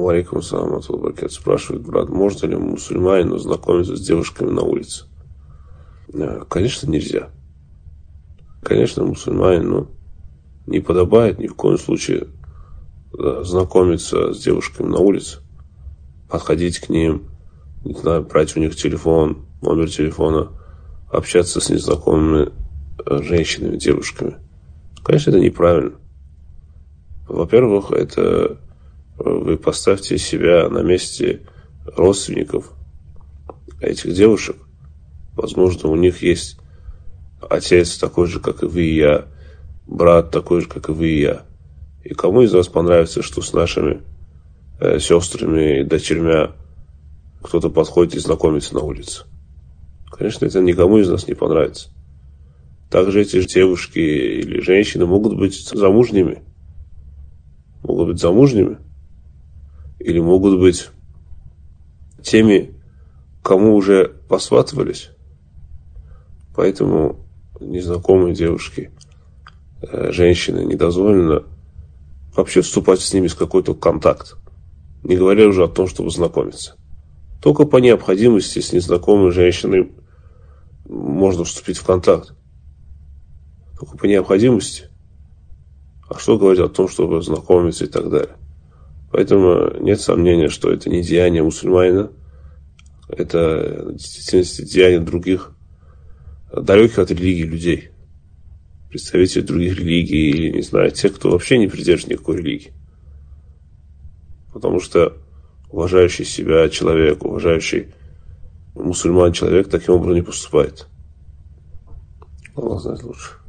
Алейкум ассалам баракатух. Спрашивает брат, можно ли мусульманину знакомиться с девушками на улице? Конечно, нельзя. Конечно, мусульманину не подобает ни в коем случае знакомиться с девушками на улице, подходить к ним, не знаю, брать у них телефон, номер телефона, общаться с незнакомыми женщинами, девушками. Конечно, это неправильно. Во-первых, это вы поставьте себя на месте родственников этих девушек. Возможно, у них есть отец такой же, как и вы и я, брат такой же, как и вы и я. И кому из нас понравится, что с нашими сестрами и дочерьми кто-то подходит и знакомится на улице? Конечно, это никому из нас не понравится. Также эти девушки или женщины могут быть замужними. Могут быть замужними. Или могут быть теми, кому уже посватывались. Поэтому незнакомые девушки, женщины, не дозволено вообще вступать с ними в какой-то контакт. Не говоря уже о том, чтобы знакомиться. Только по необходимости с незнакомой женщиной можно вступить в контакт. Только по необходимости. А что говорить о том, чтобы знакомиться и так далее. Поэтому нет сомнения, что это не деяние мусульманина. Это в действительности деяние других, далеких от религии людей. Представителей других религий, или, не знаю, тех, кто вообще не придерживается никакой религии. Потому что уважающий себя человек, уважающий мусульман человек таким образом не поступает. Аллах знает лучше.